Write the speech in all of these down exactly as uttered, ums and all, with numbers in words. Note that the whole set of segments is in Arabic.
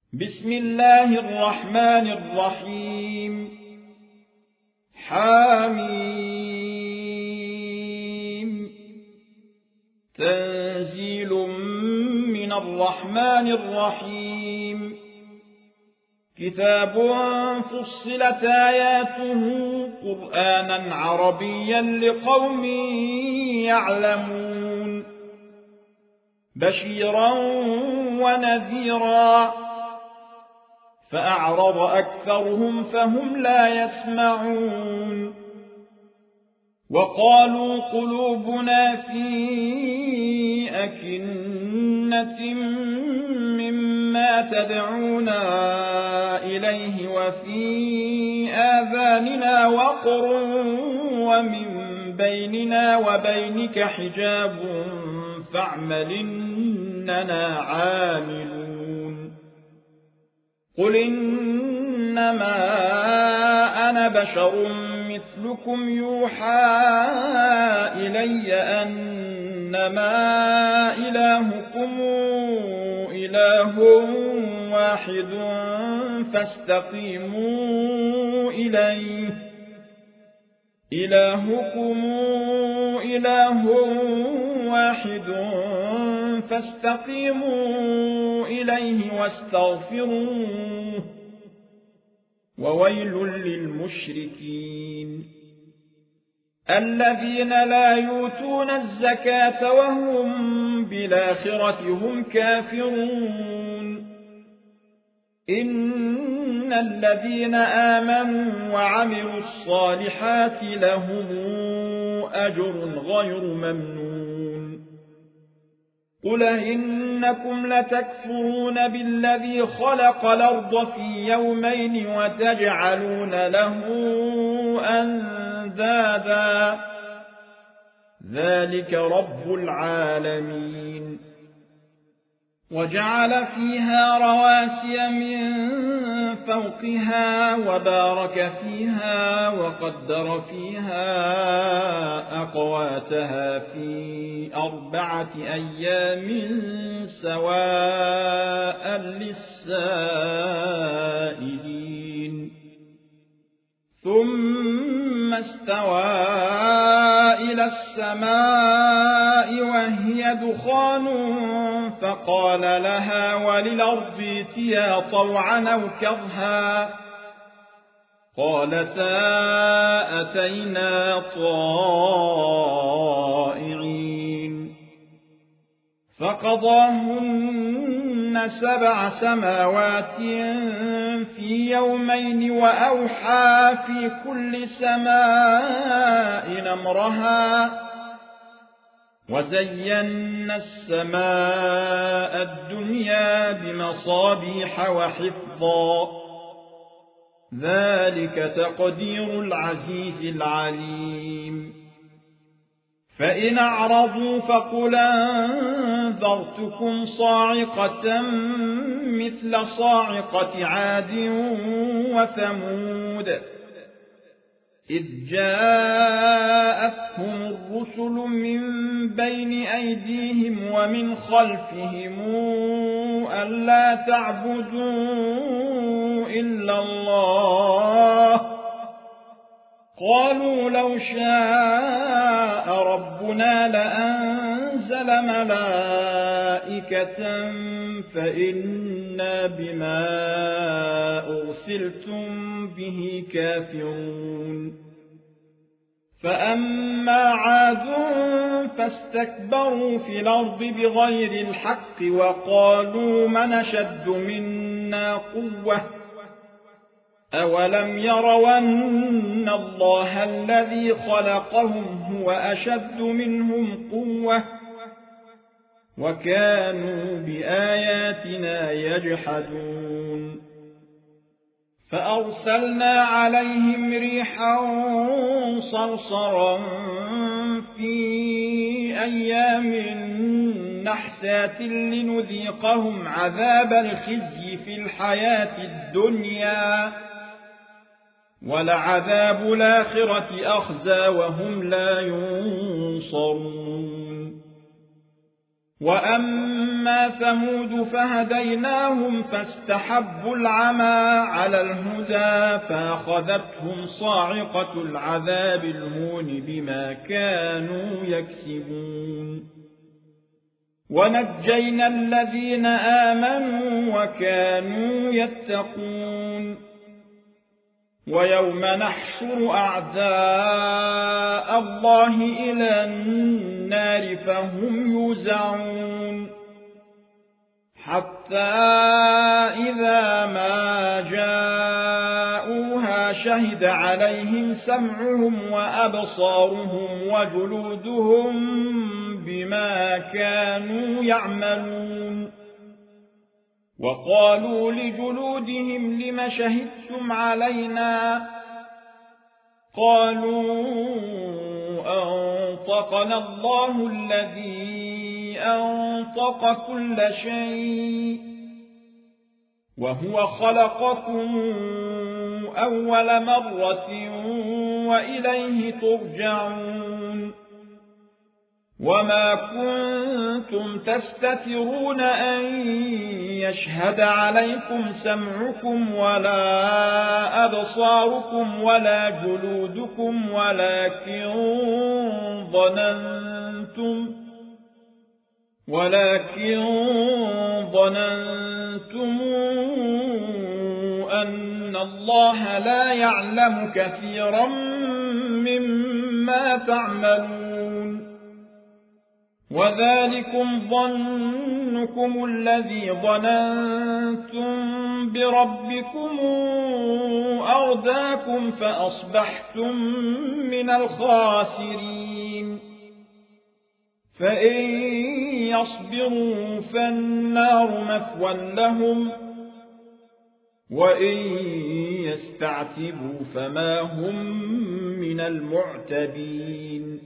بسم الله الرحمن الرحيم. حميم. تنزيل من الرحمن الرحيم. كتاب فصلت آياته قرآنا عربيا لقوم يعلمون. بشيرا ونذيرا فأعرض أكثرهم فهم لا يسمعون. وقالوا قلوبنا في أكنة مما تدعونا إليه وفي آذاننا وقر ومن بيننا وبينك حجاب فاعمل إننا عاملون. قل إنما أنا بشر مثلكم يوحى إلي أنما إلهكم إله واحد فاستقيموا إليه إلهكم إله واحد فاستقيموا إليه واستغفروه وويل للمشركين الذين لا يؤتون الزكاة وهم بالآخرة هم كافرون. إن الذين آمنوا وعملوا الصالحات لهم أجر غير ممنون. قل إنكم لتكفرون بالذي خلق الأرض في يومين وتجعلون له أندادا ذلك رب العالمين. وجعل فيها رواسي من فوقها وبارك فيها وقدر فيها أقواتها في أربعة أيام سواء للسائلين. ثم استوى إلى السماء وهي دخان فقال لها وللأرض ائتيا طوعا أو كرها قالتا أتينا طائعين. فقضاهن سبع سماوات في يومين وأوحى في كل سماء أمرها وزينا السماء الدنيا بمصابيح وحفظا ذلك تقدير العزيز العليم. فإن أعرضوا فقل أنذرتكم صاعقة مثل صاعقة عاد وثمود إذ جاءتهم الرسل من بين أيديهم ومن خلفهم ألا تعبدوا إلا الله قالوا لو شاء ربنا لأنزل ملائكة فإنا بما أرسلتم به كافرون. فأما عاد فاستكبروا في الأرض بغير الحق وقالوا من أشد منا قوة أولم يروا أن الله الذي خلقهم هو أشد منهم قوة وكانوا بآياتنا يجحدون. فأرسلنا عليهم ريحا صرصرا في أيام نحسات لنذيقهم عذاب الخزي في الحياة الدنيا ولعذاب الآخرة أخزى وهم لا ينصرون. وأما ثمود فهديناهم فاستحبوا العمى على الهدى فأخذتهم صاعقة العذاب الهون بما كانوا يكسبون ونجينا الذين آمنوا وكانوا يتقون ويوم نحشر أعداء الله إلى النار فهم يوزعون حتى إذا ما جاءوها شهد عليهم سمعهم وأبصارهم وجلودهم بما كانوا يعملون وقالوا لجلودهم لم شهدتم علينا قالوا أنطقنا الله الذي أنطق كل شيء وهو خلقكم أول مرة وإليه ترجعون وما كنتم تستترون أن يشهد عليكم سمعكم ولا أبصاركم ولا جلودكم ولكن ظننتم ولكن ظننتم أن الله لا يعلم كثيرا مما تعملون وذلكم ظنكم الذي ظننتم بربكم أرداكم فأصبحتم من الخاسرين فإن يصبروا فالنار مثوى لهم وإن يستعتبوا فما هم من المعتبين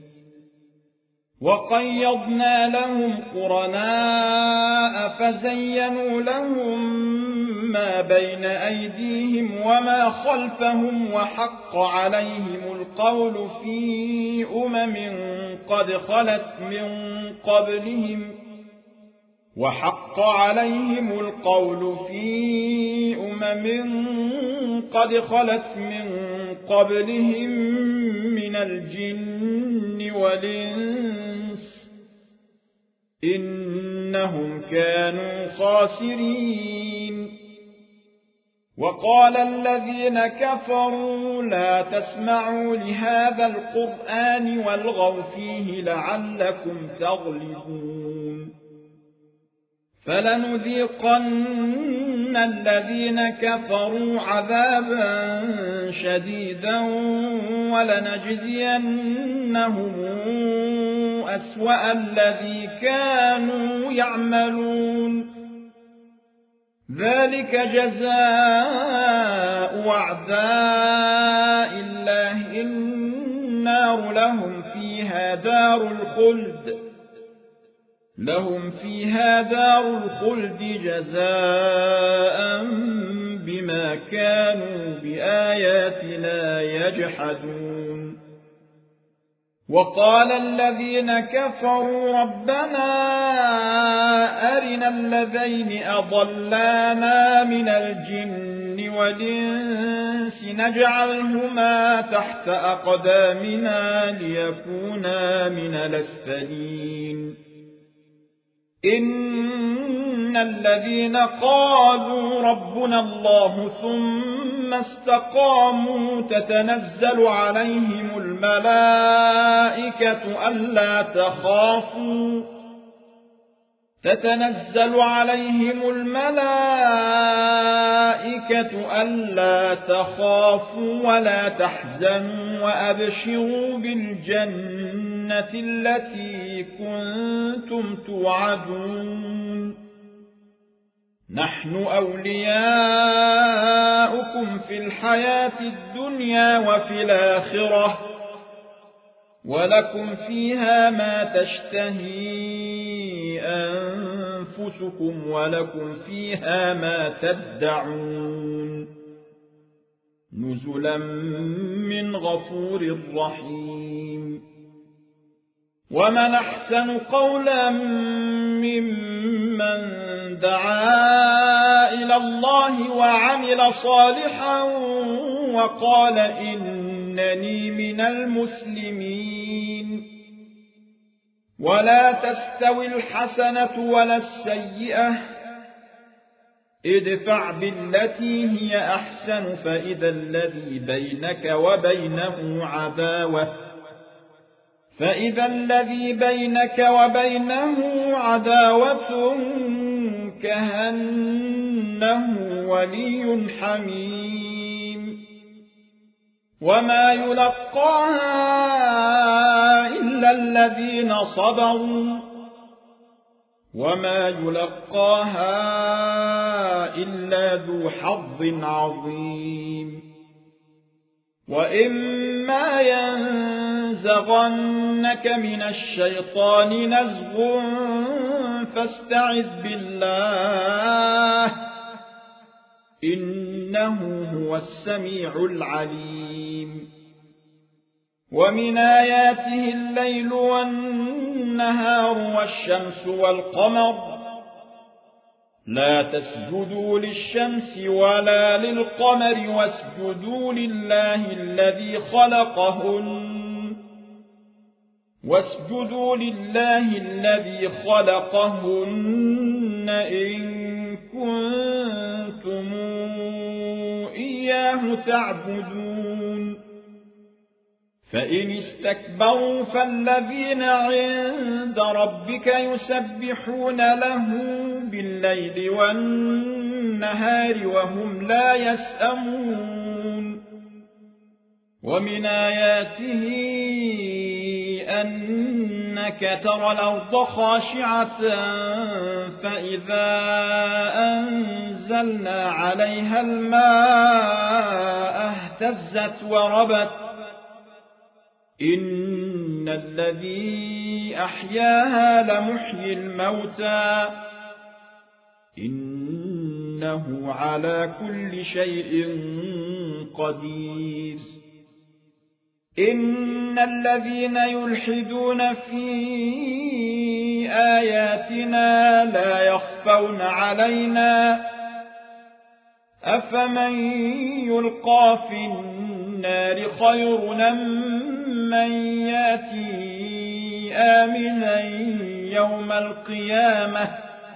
وقيضنا لهم قرناء فزينوا لهم ما بين أيديهم وما خلفهم وحق عليهم القول في أمم قد خلت من قبلهم وحق عليهم القول في أمم قد خلت من قبلهم من الجن والإنس إنهم كانوا خاسرين وقال الذين كفروا لا تسمعوا لهذا القرآن والغوا فيه لعلكم تغلبون فلنذيقن الذين كفروا عذابا شديدا ولنجزينهم أسوأ الذي كانوا يعملون ذلك جزاء أعداء الله النار لهم فيها دار الخلد لهم فيها دار الخلد جزاء بما كانوا بآياتنا يجحدون وقال الذين كفروا ربنا أرنا الذين أضلانا من الجن والإنس نجعلهما تحت أقدامنا ليكونا من الأسفلين إن الذين قالوا ربنا الله ثم استقاموا تتنزل عليهم الملائكة ألا تخافوا تتنزل عليهم الملائكة ألا تخافوا ولا تحزنوا وأبشروا بالجنة التي كنتم توعدون نحن أولياؤكم في الحياة الدنيا وفي الآخرة ولكم فيها ما تشتهي أنفسكم ولكم فيها ما تدعون نزلا من غفور رحيم ومن أحسن قولا ممن دعا إلى الله وعمل صالحا وقال إنني من المسلمين. ولا تستوي الحسنة ولا السيئة، ادفع بالتي هي أحسن فإذا الذي بينك وبينه عداوة فإذا الذي بينك وبينه عداوة كأنه ولي حميم. وما يلقاها إلا الذين صبروا وما يلقاها إلا ذو حظ عظيم. وإما ينزغنك من الشيطان نزغ فاستعذ بالله إنه هو السميع العليم. ومن آياته الليل والنهار والشمس والقمر، لا تسجدوا للشمس ولا للقمر واسجدوا لله الذي خلقهن واسجدوا لله الذي خلقهن إن كنتم إياه تعبدون. فإن استكبروا فالذين عند ربك يسبحون له بالليل والنهار وهم لا يسأمون. ومن آياته أنك ترى الأرض خاشعة فإذا أنزلنا عليها الماء اهتزت وربت إن الذي أحياها لمحيي الموتى إنه على كل شيء قدير. إن الذين يلحدون في آياتنا لا يخفون علينا أفمن يلقى في النار خير من ياتي آمنا يوم القيامة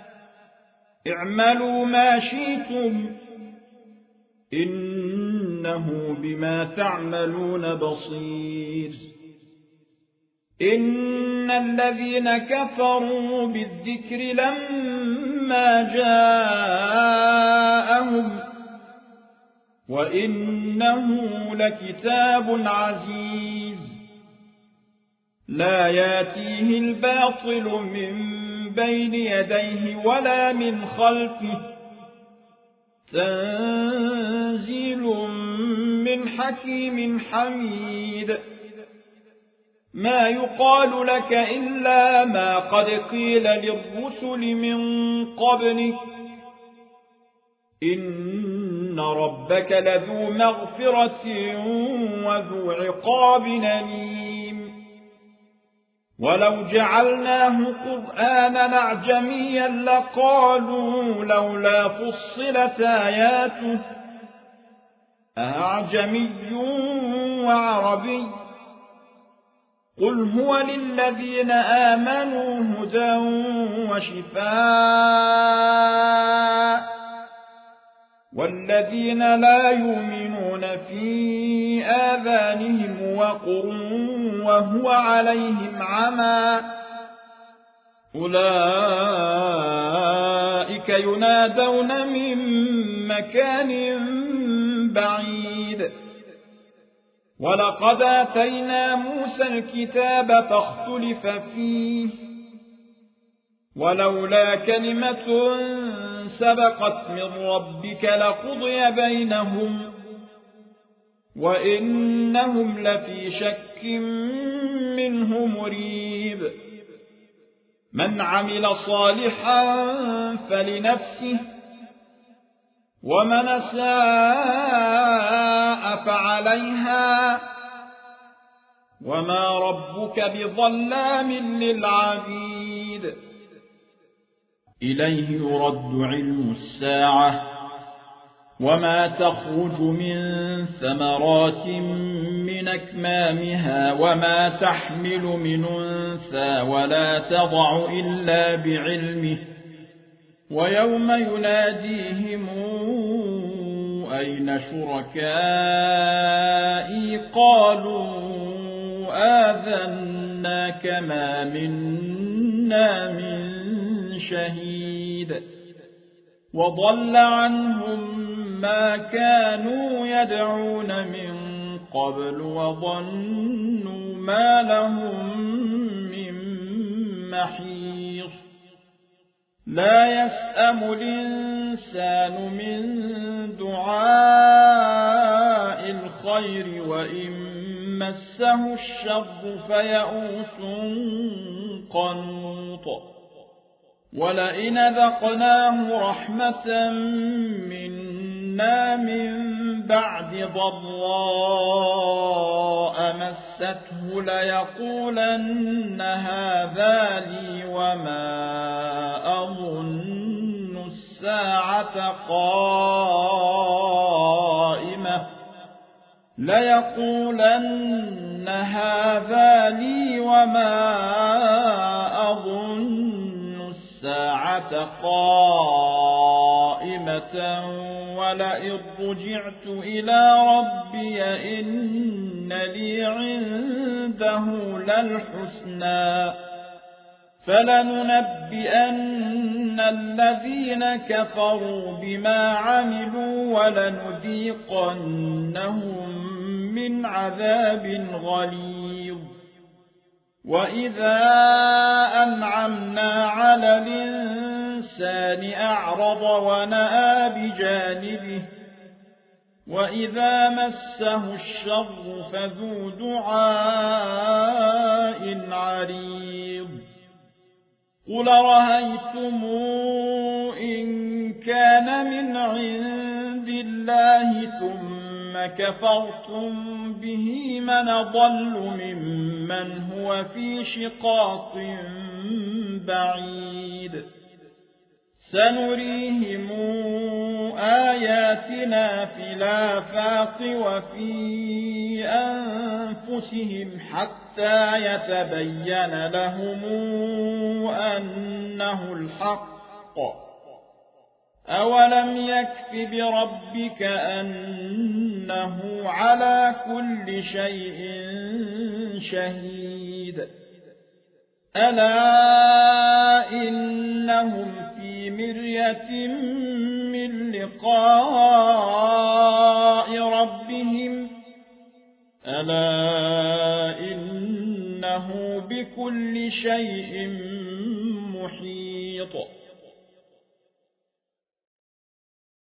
اعملوا ما شئتم إنه بما تعملون بصير. إن الذين كفروا بالذكر لما جاءهم وإنه لكتاب عزيز لا ياتيه الباطل من بين يديه ولا من خلفه تنزيل من حكيم حميد. ما يقال لك إلا ما قد قيل للرسل من قبلك إن ربك لذو مغفرة وذو عقاب أليم. ولو جعلناه قرآنا أعجميا لقالوا لولا فصلت آياته أعجمي وعربي قل هو للذين آمنوا هدى وشفاء والذين لا يؤمنون في آذانهم وقر وهو عليهم عمى أولئك ينادون من مكان بعيد. ولقد آتينا موسى الكتاب فاختلف فيه ولولا كلمة سبقت من ربك لقضي بينهم وإنهم لفي شك منه مريب. من عمل صالحا فلنفسه ومن أساء فعليها وما ربك بظلام للعبيد إليه يرد علم الساعة وما تخرج من ثمرات من أكمامها وما تحمل من أنثى ولا تضع إلا بعلمه ويوم يناديهم أين شركائي قالوا آذناك ما منا من شهيد وضل عنهم ما كانوا يدعون من قبل وظنوا ما لهم من محيص لا يسأم الإنسان من دعاء الخير وإن مسه الشر فيئوس قنوط ولئن ذقناه رحمة منا من بعد ضراء مسته ليقولن هذا لي وما أظن الساعة قائمة ليقولن هذا لي وما أظن الساعة قائمة ولئن رجعت إلى ربي إن لي عنده للحسنى فلننبئن الذين كفروا بما عملوا ولنذيقنهم من عذاب غليظ وإذا أنعمنا على الإنسان أعرض ونأى بجانبه وإذا مسه الشر فذو دعاء عريض قل رأيتم إن كان من عند الله ثم كفرتم به من ضل ممن هو في شقاق بعيد سنريهم آياتنا في الآفاق وفي أنفسهم حتى يتبين لهم أنه الحق أولم يكف بربك أنه على كل شيء شهيد ألا إنهم في مرية من لقاء ربهم ألا إنه بكل شيء محيط